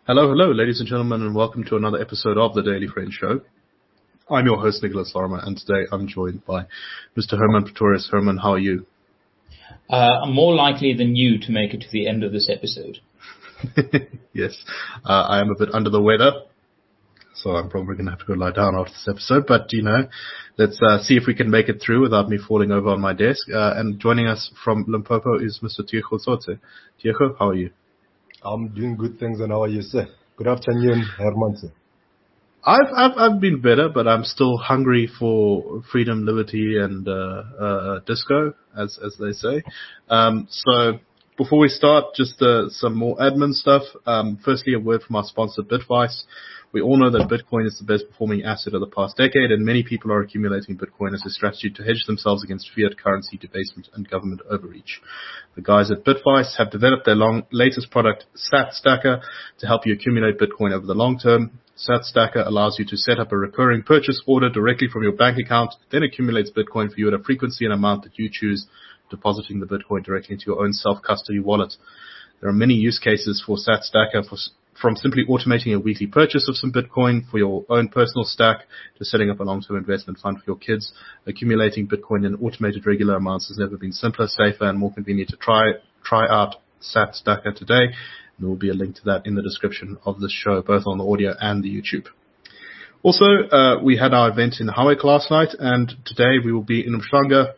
Hello, ladies and gentlemen, and welcome to another episode of the Daily Friend Show. I'm your host, Nicholas Lorimer, and today I'm joined by Mr. Herman Pretorius. Herman, how are you? I'm more likely than you to make it to the end of this episode. Yes, I am a bit under the weather, so I'm probably going to have to go lie down after this episode, but, let's see if we can make it through without me falling over on my desk. And joining us from Limpopo is Mr. Tiecho Tsotse. Tiecho, how are you? I'm doing good, thanks, and how are you, sir? Good afternoon, Herman, sir. I've been better, but I'm still hungry for freedom, liberty, and disco, as they say. So before we start, just some more admin stuff. Firstly, a word from our sponsor, Bitvice. We all know that Bitcoin is the best performing asset of the past decade, and many people are accumulating Bitcoin as a strategy to hedge themselves against fiat currency debasement and government overreach. The guys at Bitvice have developed their latest product, SatStacker, to help you accumulate Bitcoin over the long term. SatStacker allows you to set up a recurring purchase order directly from your bank account, then accumulates Bitcoin for you at a frequency and amount that you choose, depositing the Bitcoin directly into your own self-custody wallet. There are many use cases for SatStacker, from simply automating a weekly purchase of some Bitcoin for your own personal stack to setting up a long-term investment fund for your kids. Accumulating Bitcoin in automated regular amounts has never been simpler, safer, and more convenient to try out SatStacker today. And there will be a link to that in the description of this show, both on the audio and the YouTube. Also, we had our event in Hawick last night, and today we will be in Umhlanga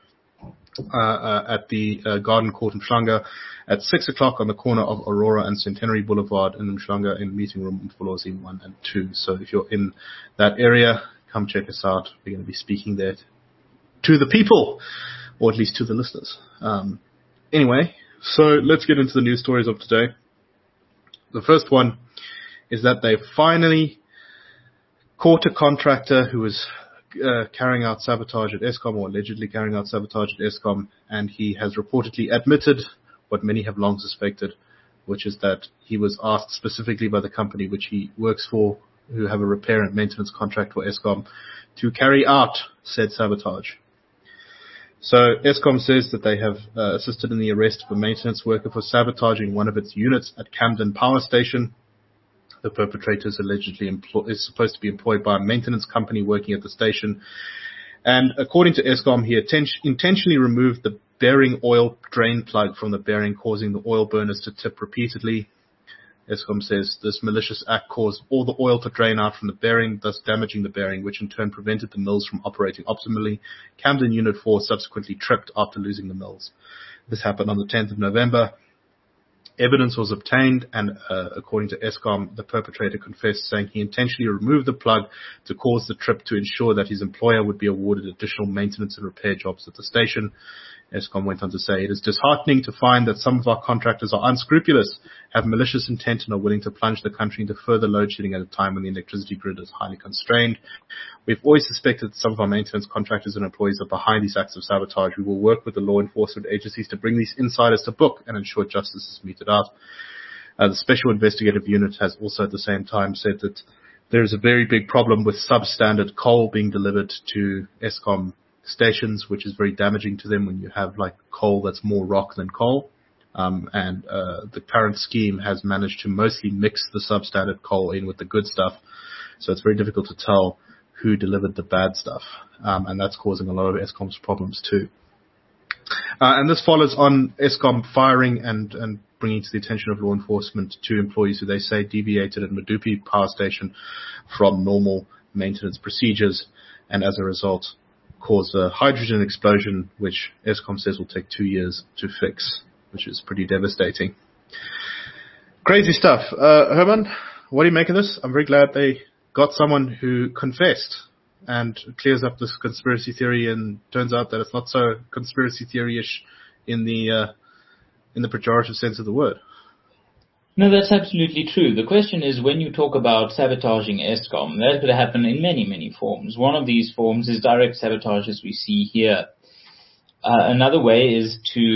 at the Garden Court in Umhlanga at 6 o'clock on the corner of Aurora and Centenary Boulevard in Umhlanga in meeting room Mfolozi 1 and 2. So if you're in that area, come check us out. We're going to be speaking there to the people, or at least to the listeners. Anyway, so let's get into the news stories of today. The first one is that they finally caught a contractor who was carrying out sabotage at Eskom, or allegedly carrying out sabotage at Eskom, and he has reportedly admitted what many have long suspected, which is that he was asked specifically by the company which he works for, who have a repair and maintenance contract for Eskom, to carry out said sabotage. So Eskom says that they have assisted in the arrest of a maintenance worker for sabotaging one of its units at Camden Power Station. The perpetrator is allegedly is supposed to be employed by a maintenance company working at the station. And according to Eskom, he intentionally removed the bearing oil drain plug from the bearing, causing the oil burners to tip repeatedly. Eskom says this malicious act caused all the oil to drain out from the bearing, thus damaging the bearing, which in turn prevented the mills from operating optimally. Camden Unit 4 subsequently tripped after losing the mills. This happened on the 10th of November. Evidence was obtained, and according to Eskom, the perpetrator confessed, saying he intentionally removed the plug to cause the trip to ensure that his employer would be awarded additional maintenance and repair jobs at the station. Eskom went on to say, it is disheartening to find that some of our contractors are unscrupulous, have malicious intent, and are willing to plunge the country into further load shedding at a time when the electricity grid is highly constrained. We've always suspected that some of our maintenance contractors and employees are behind these acts of sabotage. We will work with the law enforcement agencies to bring these insiders to book and ensure justice is meted out. The Special Investigative Unit has also at the same time said that there is a very big problem with substandard coal being delivered to Eskom stations, which is very damaging to them when you have like coal that's more rock than coal. And the current scheme has managed to mostly mix the substandard coal in with the good stuff. So it's very difficult to tell who delivered the bad stuff. And that's causing a lot of Eskom's problems too. And this follows on Eskom firing and bringing to the attention of law enforcement two employees who they say deviated at Medupi power station from normal maintenance procedures, and as a result caused a hydrogen explosion, which Eskom says will take 2 years to fix, which is pretty devastating. Crazy stuff. Herman, what do you make of this? I'm very glad they got someone who confessed and clears up this conspiracy theory, and turns out that it's not so conspiracy theory-ish in the pejorative sense of the word. No, that's absolutely true. The question is, when you talk about sabotaging Eskom, that could happen in many, many forms. One of these forms is direct sabotage, as we see here. Another way is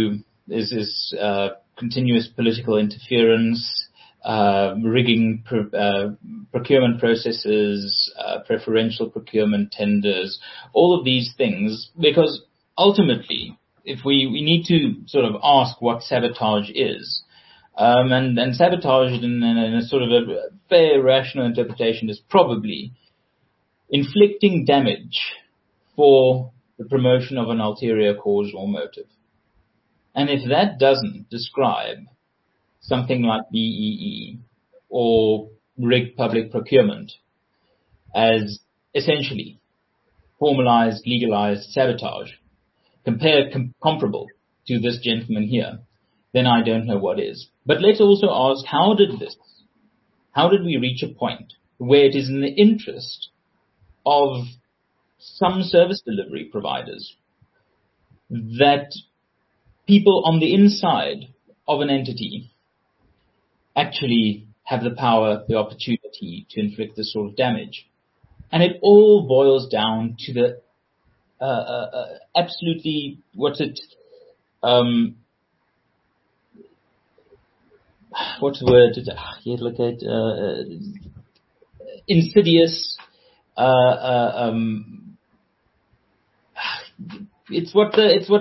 continuous political interference, rigging procurement processes, preferential procurement tenders, all of these things, because ultimately, if we need to sort of ask what sabotage is, And sabotage in a sort of a fair rational interpretation is probably inflicting damage for the promotion of an ulterior cause or motive. And if that doesn't describe something like BEE or rigged public procurement as essentially formalized, legalized sabotage, comparable to this gentleman here, then I don't know what is. But let's also ask, how did we reach a point where it is in the interest of some service delivery providers that people on the inside of an entity actually have the power, the opportunity to inflict this sort of damage? And it all boils down to the absolutely, what's the word? Look at insidious. It's what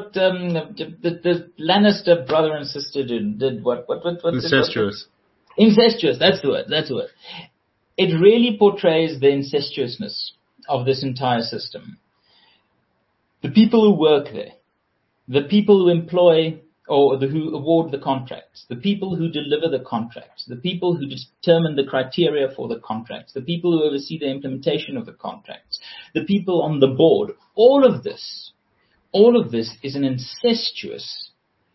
the Lannister brother and sister did. What? Incestuous. Incestuous. That's the word. It really portrays the incestuousness of this entire system. The people who work there, the people who employ or who award the contracts, the people who deliver the contracts, the people who determine the criteria for the contracts, the people who oversee the implementation of the contracts, the people on the board, all of this is an incestuous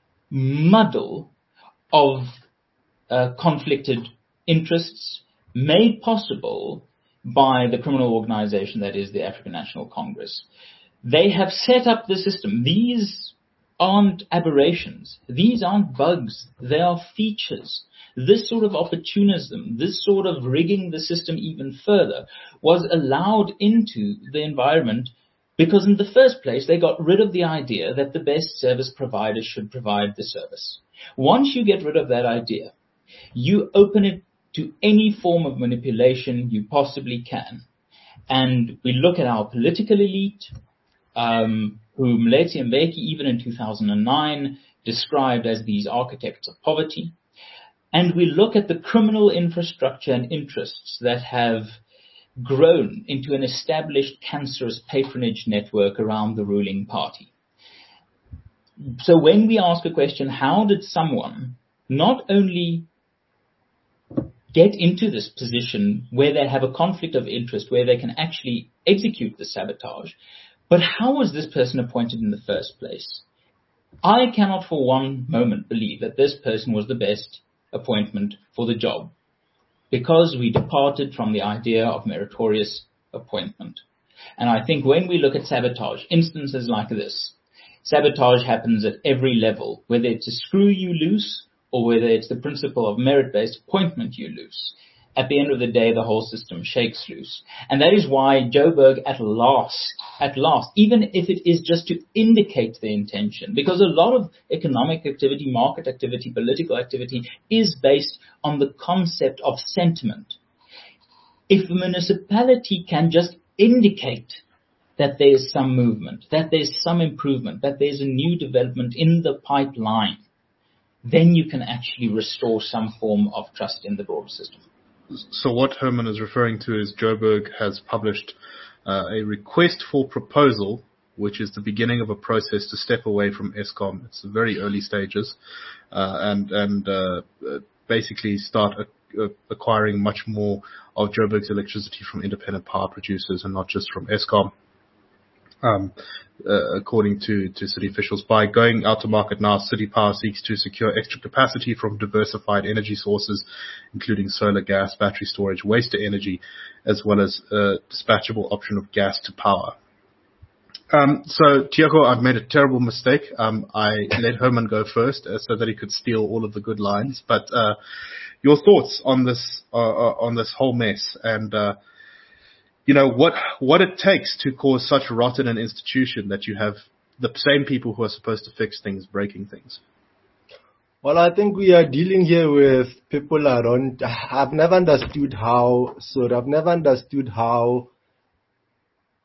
muddle of conflicted interests made possible by the criminal organization that is the African National Congress. They have set up the system. These aren't aberrations. These aren't bugs. They are features. This sort of opportunism, this sort of rigging the system even further was allowed into the environment because in the first place, they got rid of the idea that the best service providers should provide the service. Once you get rid of that idea, you open it to any form of manipulation you possibly can. And we look at our political elite, who Mletsi Mbeki, even in 2009, described as these architects of poverty. And we look at the criminal infrastructure and interests that have grown into an established cancerous patronage network around the ruling party. So when we ask a question, how did someone not only get into this position where they have a conflict of interest, where they can actually execute the sabotage, but how was this person appointed in the first place? I cannot for one moment believe that this person was the best appointment for the job, because we departed from the idea of meritorious appointment. And I think when we look at sabotage, instances like this, sabotage happens at every level, whether it's a screw you loose or whether it's the principle of merit-based appointment you loose. At the end of the day, the whole system shakes loose. And that is why Joburg at last, even if it is just to indicate the intention, because a lot of economic activity, market activity, political activity is based on the concept of sentiment. If a municipality can just indicate that there is some movement, that there's some improvement, that there's a new development in the pipeline, then you can actually restore some form of trust in the broader system. So what Herman is referring to is Joburg has published a request for proposal, which is the beginning of a process to step away from Eskom. It's the very early stages, and basically start acquiring much more of Joburg's electricity from independent power producers and not just from Eskom. According to city officials, by going out to market now, City Power seeks to secure extra capacity from diversified energy sources, including solar, gas, battery storage, waste to energy, as well as a dispatchable option of gas to power. So, Tiago, I've made a terrible mistake. I let Herman go first so that he could steal all of the good lines. But your thoughts on this whole mess and what it takes to cause such rot in an institution that you have the same people who are supposed to fix things breaking things? Well, I think we are dealing here with people around. I've never understood how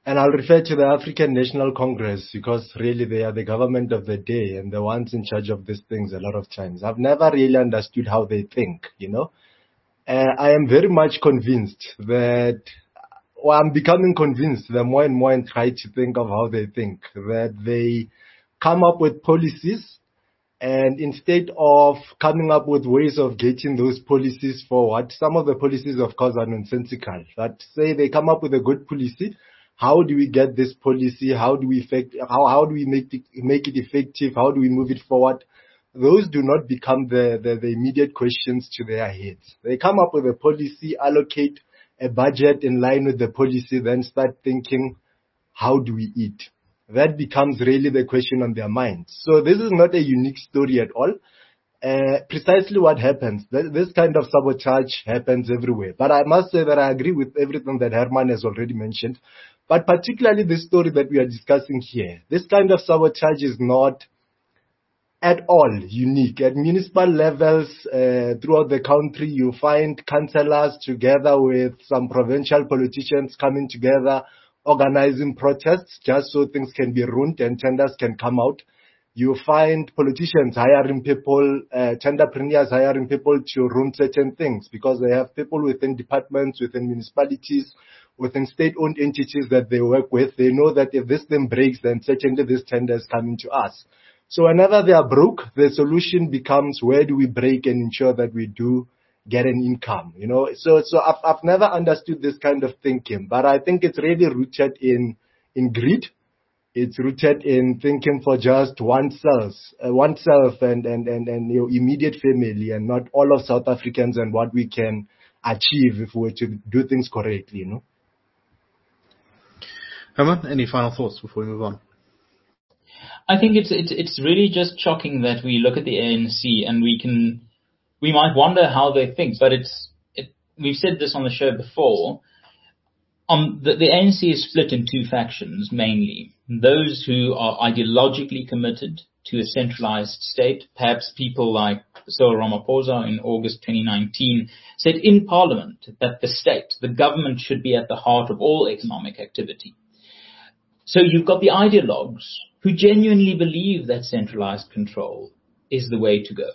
And I'll refer to the African National Congress because really they are the government of the day and the ones in charge of these things a lot of times. I've never really understood how they think, you know. I am very much convinced that, or I'm becoming convinced the more and more I try to think of how they think, that they come up with policies, and instead of coming up with ways of getting those policies forward, some of the policies, of course, are nonsensical. But say they come up with a good policy, how do we get this policy? How do we how do we make it effective? How do we move it forward? Those do not become the immediate questions to their heads. They come up with a policy, allocate a budget in line with the policy, then start thinking, how do we eat? That becomes really the question on their minds. So this is not a unique story at all. Precisely what happens, this kind of sabotage happens everywhere. But I must say that I agree with everything that Herman has already mentioned. But particularly the story that we are discussing here, this kind of sabotage is not at all unique. At municipal levels throughout the country, you find councillors together with some provincial politicians coming together, organizing protests just so things can be ruined and tenders can come out. You find politicians hiring people, tenderpreneurs hiring people to ruin certain things because they have people within departments, within municipalities, within state-owned entities that they work with. They know that if this thing breaks, then certainly this tender is coming to us. So whenever they are broke, the solution becomes where do we break and ensure that we do get an income, you know. So I've never understood this kind of thinking, but I think it's really rooted in greed. It's rooted in thinking for just oneself and your immediate family, and not all of South Africans and what we can achieve if we were to do things correctly, you know. Herman, any final thoughts before we move on? I think it's really just shocking that we look at the ANC and we might wonder how they think, but we've said this on the show before. The ANC is split in two factions mainly. Those who are ideologically committed to a centralized state, perhaps people like Cyril Ramaphosa in August 2019 said in Parliament that the state, the government, should be at the heart of all economic activity. So you've got the ideologues who genuinely believe that centralized control is the way to go.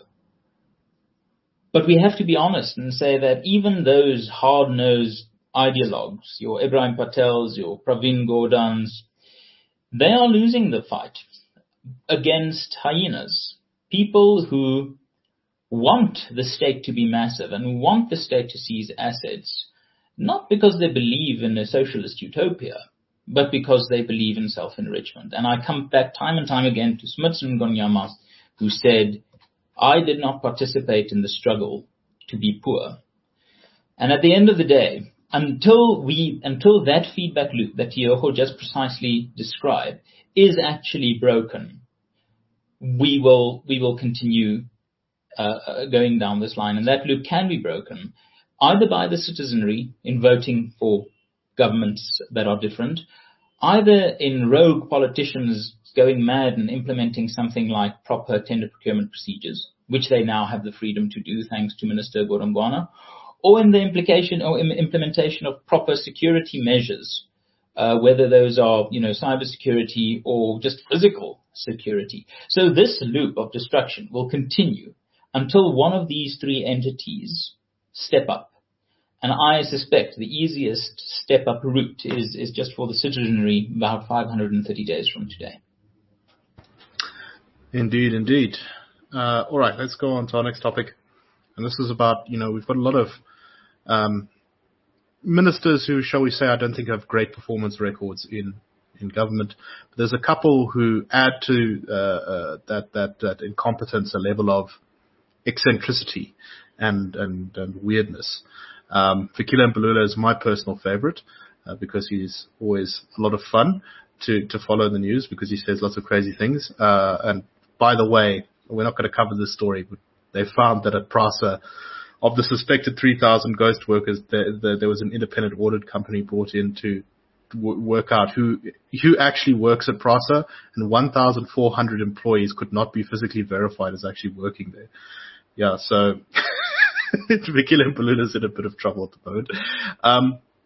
But we have to be honest and say that even those hard-nosed ideologues, your Ibrahim Patels, your Pravin Gordhans, they are losing the fight against hyenas. People who want the state to be massive and want the state to seize assets, not because they believe in a socialist utopia, but because they believe in self-enrichment. And I come back time and time again to Smuts Ngonyama, who said, I did not participate in the struggle to be poor. And at the end of the day, until that feedback loop that Tioho just precisely described is actually broken, we will continue going down this line. And that loop can be broken either by the citizenry in voting for governments that are different, either in rogue politicians going mad and implementing something like proper tender procurement procedures, which they now have the freedom to do thanks to Minister Godongwana, or in the implementation of proper security measures, whether those are, cyber security or just physical security. So this loop of destruction will continue until one of these three entities step up. And I suspect the easiest step-up route is just for the citizenry about 530 days from today. Indeed. All right, let's go on to our next topic. And this is about, we've got a lot of ministers who, shall we say, I don't think have great performance records in government. But there's a couple who add to that incompetence a level of eccentricity and weirdness. Fikile Mbalula is my personal favorite because he's always a lot of fun to follow the news because he says lots of crazy things. And by the way, we're not going to cover this story, but they found that at PRASA, of the suspected 3,000 ghost workers, there was an independent audit company brought in to work out who actually works at PRASA, and 1,400 employees could not be physically verified as actually working there. Yeah, so Fikile Mbalula is in a bit of trouble at the moment.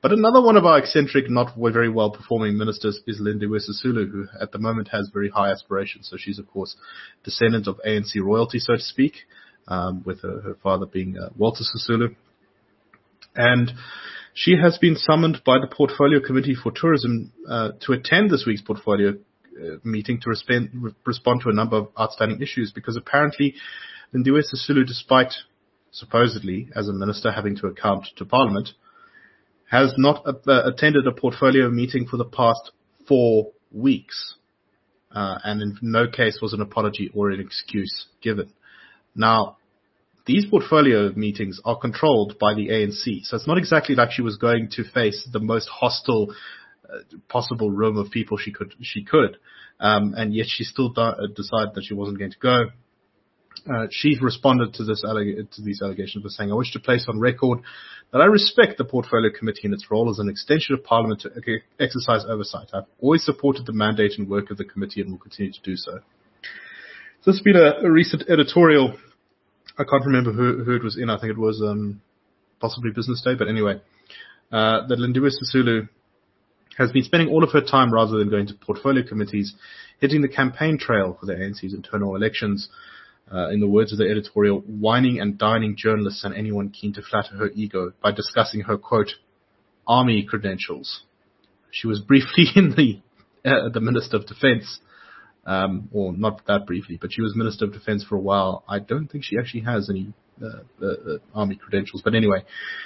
But another one of our eccentric, not very well performing ministers is Lindiwe Sisulu, who at the moment has very high aspirations. So she's, of course, descendant of ANC royalty, so to speak, with her father being Walter Sisulu. And she has been summoned by the Portfolio Committee for Tourism to attend this week's Portfolio meeting to respond to a number of outstanding issues, because apparently Lindiwe Sisulu, despite supposedly, as a minister, having to account to Parliament, has not attended a portfolio meeting for the past 4 weeks. And in no case was an apology or an excuse given. Now, these portfolio meetings are controlled by the ANC, so it's not exactly like she was going to face the most hostile possible room of people she could. And yet she still decided that she wasn't going to go. She responded to these allegations by saying, "I wish to place on record that I respect the Portfolio Committee in its role as an extension of Parliament to exercise oversight. I've always supported the mandate and work of the committee and will continue to do so." So this has been a recent editorial. I can't remember who it was in. I think it was possibly Business Day, but anyway, that Lindiwe Sisulu has been spending all of her time, rather than going to portfolio committees, hitting the campaign trail for the ANC's internal elections. In the words of the editorial, whining and dining journalists and anyone keen to flatter her ego by discussing her, quote, army credentials. She was briefly in the Minister of Defence, or not that briefly, but she was Minister of Defence for a while. I don't think she actually has any army credentials, but anyway.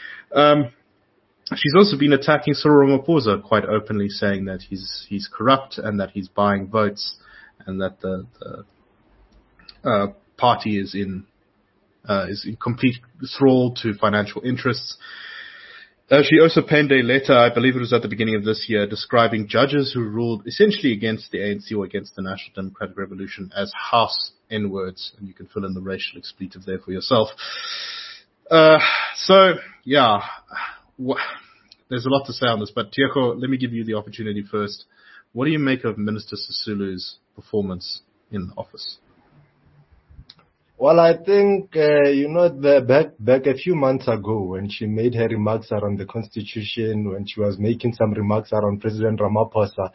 She's also been attacking Cyril Ramaphosa quite openly, saying that he's corrupt and that he's buying votes, and that the party is in complete thrall to financial interests. She also penned a letter, I believe it was at the beginning of this year, describing judges who ruled essentially against the ANC or against the National Democratic Revolution as house N-words, and you can fill in the racial expletive there for yourself. So, yeah, there's a lot to say on this, but Tieko, let me give you the opportunity first. What do you make of Minister Sisulu's performance in office? Well, I think, back a few months ago when she made her remarks around the Constitution, when she was making some remarks around President Ramaphosa,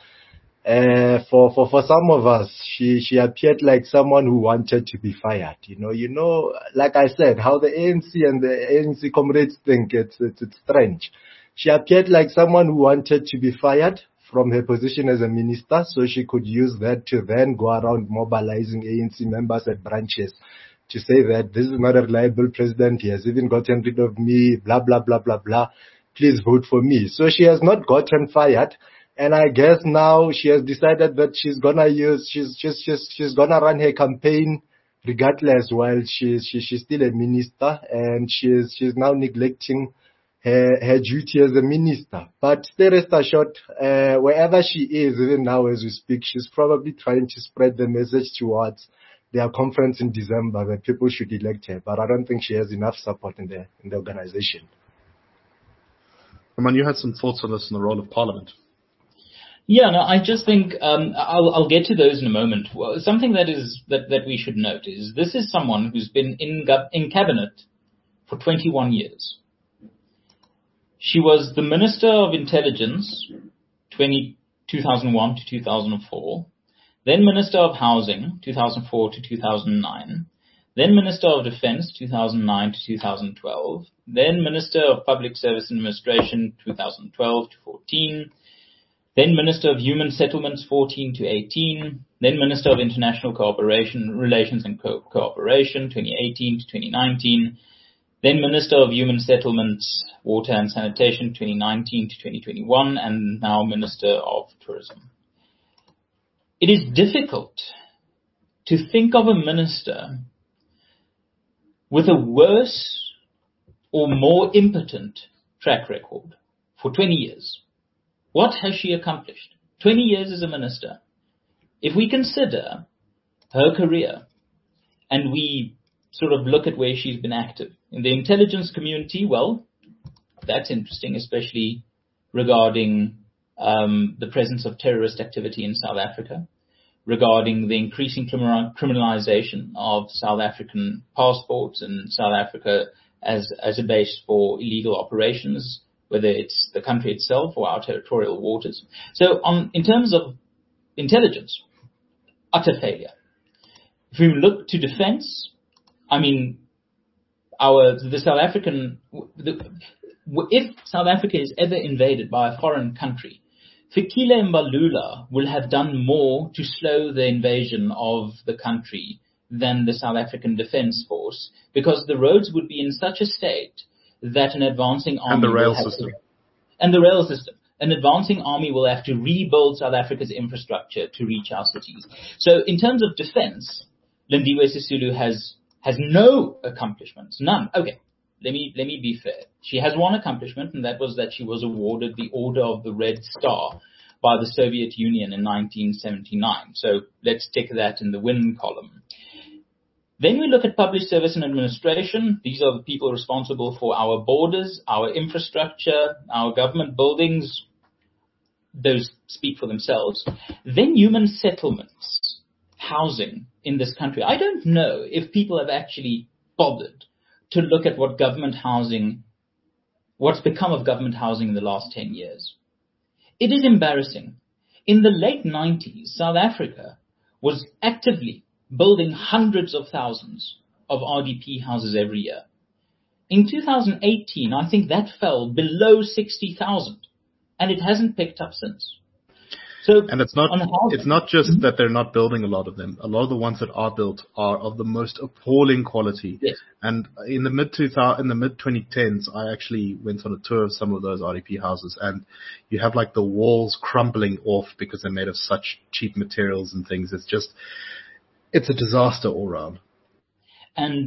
for some of us, she appeared like someone who wanted to be fired. Like I said, how the ANC and the ANC comrades think, it's strange. She appeared like someone who wanted to be fired from her position as a minister, so she could use that to then go around mobilizing ANC members at branches to say that this is not a reliable president, he has even gotten rid of me, blah, blah, blah, blah, blah, please vote for me. So she has not gotten fired, and I guess now she has decided that she's gonna run her campaign regardless while she's still a minister, and she's now neglecting her duty as a minister. But stay rest assured, wherever she is, even now as we speak, she's probably trying to spread the message towards their conference in December that people should elect her. But I don't think she has enough support in the organization. Roman, you had some thoughts on this in the role of Parliament. Yeah, no, I just think I'll get to those in a moment. Well, something that we should note is this is someone who's been in cabinet for 21 years. She was the Minister of Intelligence 2001 to 2004, then Minister of Housing 2004 to 2009, then Minister of Defence 2009 to 2012, then Minister of Public Service Administration 2012 to 14, then Minister of Human Settlements 14 to 18, then Minister of International Cooperation, Relations and Cooperation 2018 to 2019, then Minister of Human Settlements, Water and Sanitation 2019 to 2021, and now Minister of Tourism. It is difficult to think of a minister with a worse or more impotent track record for 20 years. What has she accomplished? 20 years as a minister. If we consider her career and we sort of look at where she's been active in the intelligence community, well, that's interesting, especially regarding the presence of terrorist activity in South Africa, regarding the increasing criminalization of South African passports and South Africa as a base for illegal operations, whether it's the country itself or our territorial waters. So in terms of intelligence, utter failure. If we look to defense, I mean, if South Africa is ever invaded by a foreign country, Fikile Mbalula will have done more to slow the invasion of the country than the South African Defence Force, because the roads would be in such a state that an advancing army and the rail system. An advancing army will have to rebuild South Africa's infrastructure to reach our cities. So in terms of defense, Lindiwe Sisulu has no accomplishments. None. Okay. Let me be fair. She has one accomplishment, and that was that she was awarded the Order of the Red Star by the Soviet Union in 1979. So let's tick that in the win column. Then we look at public service and administration. These are the people responsible for our borders, our infrastructure, our government buildings. Those speak for themselves. Then human settlements, housing in this country. I don't know if people have actually bothered to look at what's become of government housing in the last 10 years. It is embarrassing. In the late 90s, South Africa was actively building hundreds of thousands of RDP houses every year. In 2018, I think that fell below 60,000, and it hasn't picked up since. And it's not just that they're not building a lot of them. A lot of the ones that are built are of the most appalling quality. Yes. And in the mid 2010s, I actually went on a tour of some of those RDP houses, and you have like the walls crumbling off because they're made of such cheap materials and things. It's a disaster all around. And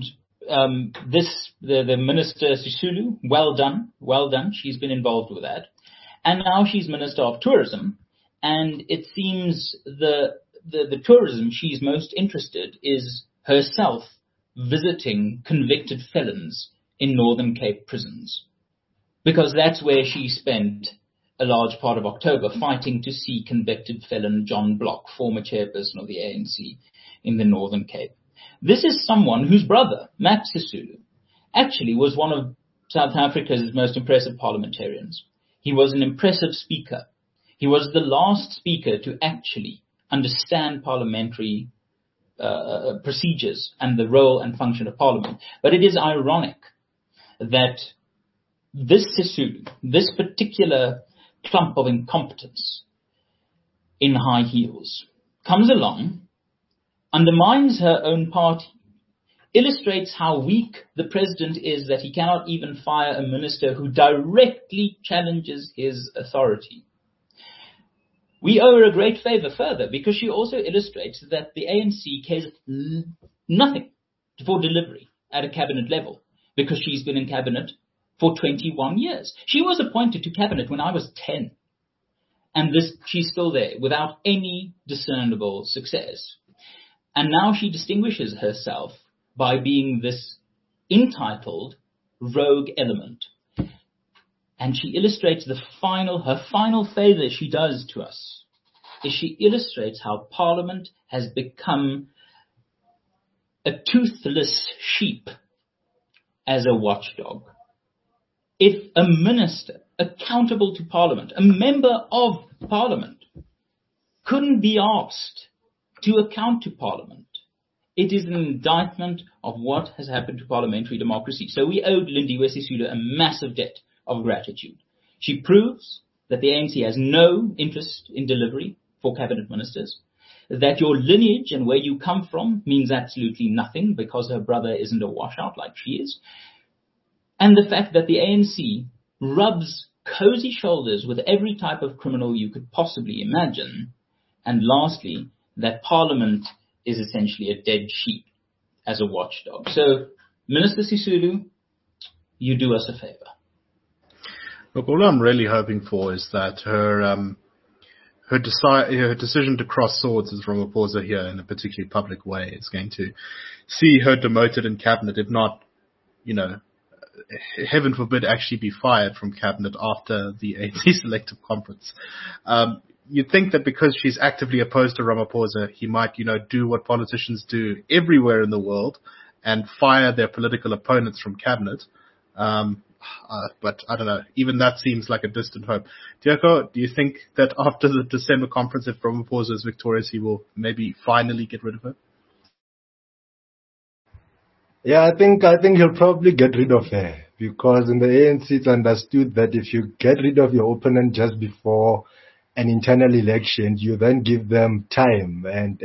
the Minister Sisulu, well done. She's been involved with that. And now she's Minister of Tourism. And it seems the tourism she's most interested is herself visiting convicted felons in Northern Cape prisons, because that's where she spent a large part of October fighting to see convicted felon John Block, former chairperson of the ANC in the Northern Cape. This is someone whose brother, Max Sisulu, actually was one of South Africa's most impressive parliamentarians. He was an impressive speaker. He was the last speaker to actually understand parliamentary procedures and the role and function of Parliament. But it is ironic that this Sisulu, this particular clump of incompetence in high heels, comes along, undermines her own party, illustrates how weak the president is that he cannot even fire a minister who directly challenges his authority. We owe her a great favor further, because she also illustrates that the ANC cares nothing for delivery at a cabinet level, because she's been in cabinet for 21 years. She was appointed to cabinet when I was 10. And she's still there without any discernible success. And now she distinguishes herself by being this entitled rogue element. And she illustrates her final favor she does to us is she illustrates how Parliament has become a toothless sheep as a watchdog. If a minister accountable to Parliament, a member of Parliament, couldn't be asked to account to Parliament, it is an indictment of what has happened to parliamentary democracy. So we owed Lindiwe Sisulu a massive debt of gratitude. She proves that the ANC has no interest in delivery for cabinet ministers, that your lineage and where you come from means absolutely nothing because her brother isn't a washout like she is, and the fact that the ANC rubs cozy shoulders with every type of criminal you could possibly imagine, and lastly, that Parliament is essentially a dead sheep as a watchdog. So, Minister Sisulu, you do us a favor. Look, all I'm really hoping for is that her decision to cross swords with Ramaphosa here in a particularly public way is going to see her demoted in cabinet, if not, heaven forbid, actually be fired from cabinet after the ANC selective conference. You'd think that because she's actively opposed to Ramaphosa, he might, do what politicians do everywhere in the world and fire their political opponents from cabinet. but I don't know. Even that seems like a distant hope. Diego, do you think that after the December conference, if Ramaphosa is victorious, he will maybe finally get rid of her? Yeah, I think he'll probably get rid of her, because in the ANC it's understood that if you get rid of your opponent just before an internal election, you then give them time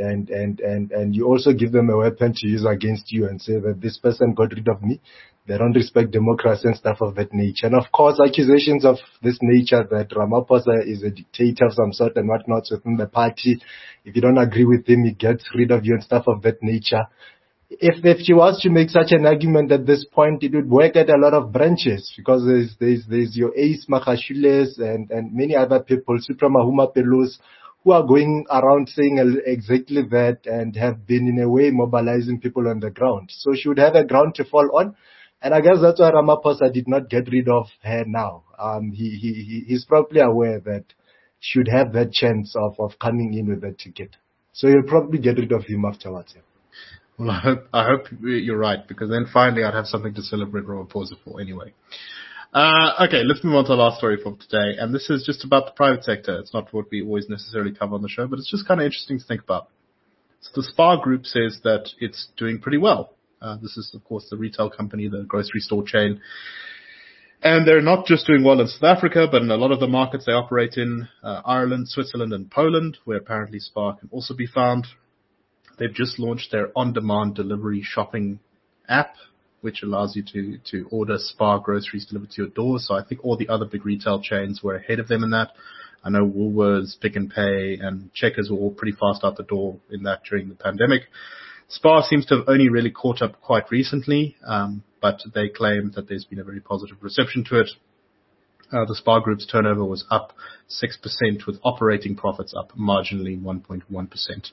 and you also give them a weapon to use against you and say that this person got rid of me. They don't respect democracy and stuff of that nature. And of course, accusations of this nature that Ramaphosa is a dictator of some sort and whatnot within the party. If you don't agree with him, he gets rid of you and stuff of that nature. If she was to make such an argument at this point, it would work at a lot of branches, because there's your Ace Makashules and many other people, Supra Mahuma Pelus, who are going around saying exactly that and have been in a way mobilizing people on the ground. So she would have a ground to fall on. And I guess that's why Ramaphosa did not get rid of her now. He's probably aware that she would have that chance of coming in with that ticket. So he'll probably get rid of him afterwards. Yeah. Well, I hope you're right, because then finally I'd have something to celebrate Ramaphosa for anyway. Okay, let's move on to the last story for today. And this is just about the private sector. It's not what we always necessarily cover on the show, but it's just kind of interesting to think about. So the SPAR Group says that it's doing pretty well. This is, of course, the retail company, the grocery store chain. And they're not just doing well in South Africa, but in a lot of the markets they operate in, Ireland, Switzerland, and Poland, where apparently SPAR can also be found. They've just launched their on-demand delivery shopping app, which allows you to order SPAR groceries delivered to your door. So I think all the other big retail chains were ahead of them in that. I know Woolworths, Pick n Pay, and Checkers were all pretty fast out the door in that during the pandemic. SPAR seems to have only really caught up quite recently, but they claim that there's been a very positive reception to it. The SPAR Group's turnover was up 6%, with operating profits up marginally 1.1%.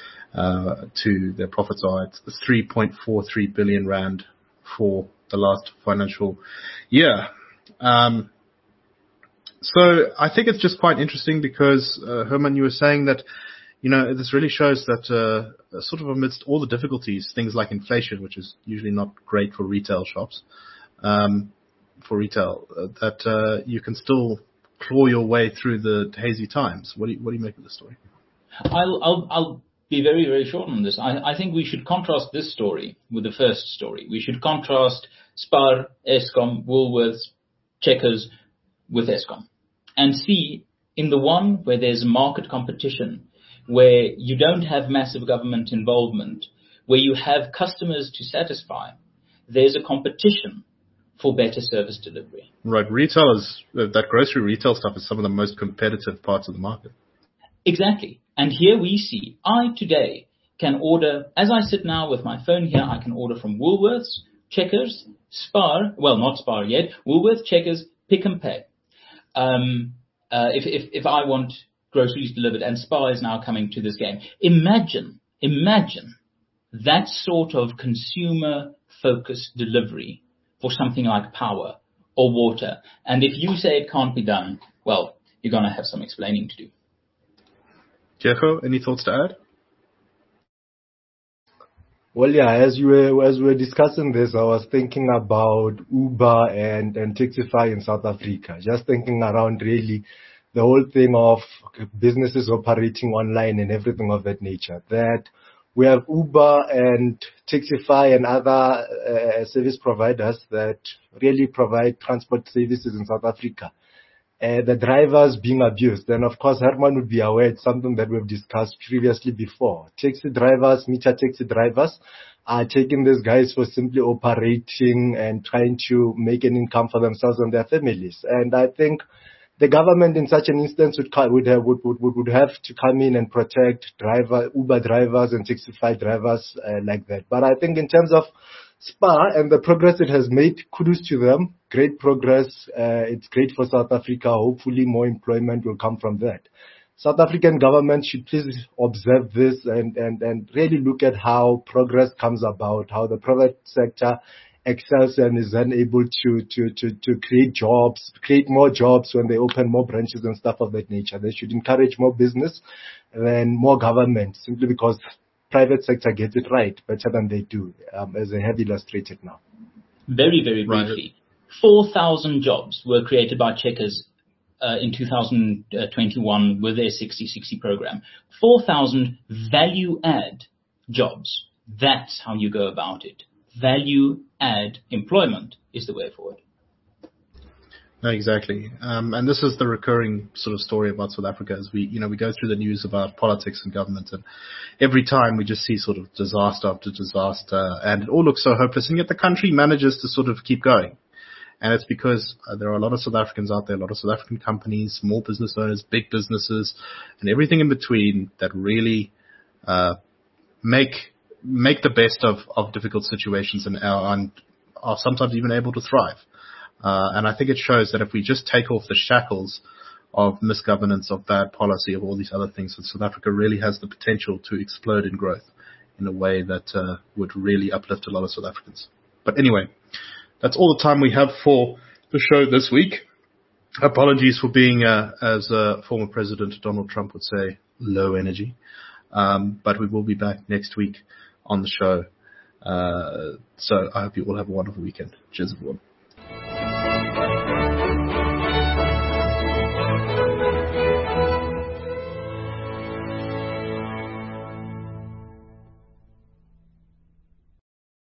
To their profits are at 3.43 billion rand for the last financial year. So I think it's just quite interesting because, Herman, you were saying that, this really shows that sort of amidst all the difficulties, things like inflation, which is usually not great for retail shops, that you can still claw your way through the hazy times. What do you make of this story? I'll be very, very short on this. I think we should contrast this story with the first story. We should contrast SPAR, Eskom, Woolworths, Checkers with Eskom, and see in the one where there's market competition, where you don't have massive government involvement, where you have customers to satisfy, there's a competition for better service delivery. Right. Retailers, that grocery retail stuff is some of the most competitive parts of the market. Exactly. And here we see, I today can order, as I sit now with my phone here, I can order from Woolworths, Checkers, SPAR, well, not SPAR yet, Woolworths, Checkers, Pick n Pay. If I want groceries delivered, and SPAR is now coming to this game. Imagine that sort of consumer-focused delivery for something like power or water. And if you say it can't be done, well, you're going to have some explaining to do. Jeffo, any thoughts to add? Well, yeah, as we were discussing this, I was thinking about Uber and Taxify in South Africa. Just thinking around really the whole thing of businesses operating online and everything of that nature. That we have Uber and Taxify and other service providers that really provide transport services in South Africa. The drivers being abused. And of course, Herman would be aware it's something that we've discussed previously before. Taxi drivers, meter taxi drivers are taking these guys for simply operating and trying to make an income for themselves and their families. And I think the government in such an instance would have to come in and protect Uber drivers and Taxify drivers like that. But I think in terms of SPAR and the progress it has made, kudos to them. Great progress. It's great for South Africa. Hopefully more employment will come from that. South African government should please observe this and really look at how progress comes about, how the private sector excels and is then able to create jobs, create more jobs when they open more branches and stuff of that nature. They should encourage more business than more government, simply because private sector gets it right better than they do, as they have illustrated now. Very, very briefly. 4,000 jobs were created by Checkers in 2021 with their 60/60 program. 4,000 value-add jobs. That's how you go about it. Value-add employment is the way forward. No, exactly. And this is the recurring sort of story about South Africa as we go through the news about politics and government, and every time we just see sort of disaster after disaster, and it all looks so hopeless, and yet the country manages to sort of keep going. And it's because there are a lot of South Africans out there, a lot of South African companies, small business owners, big businesses, and everything in between that really make the best of difficult situations and are sometimes even able to thrive. And I think it shows that if we just take off the shackles of misgovernance, of bad policy, of all these other things, that South Africa really has the potential to explode in growth in a way that would really uplift a lot of South Africans. But anyway, that's all the time we have for the show this week. Apologies for being, as former President Donald Trump would say, low energy. But we will be back next week on the show. So I hope you all have a wonderful weekend. Cheers, everyone.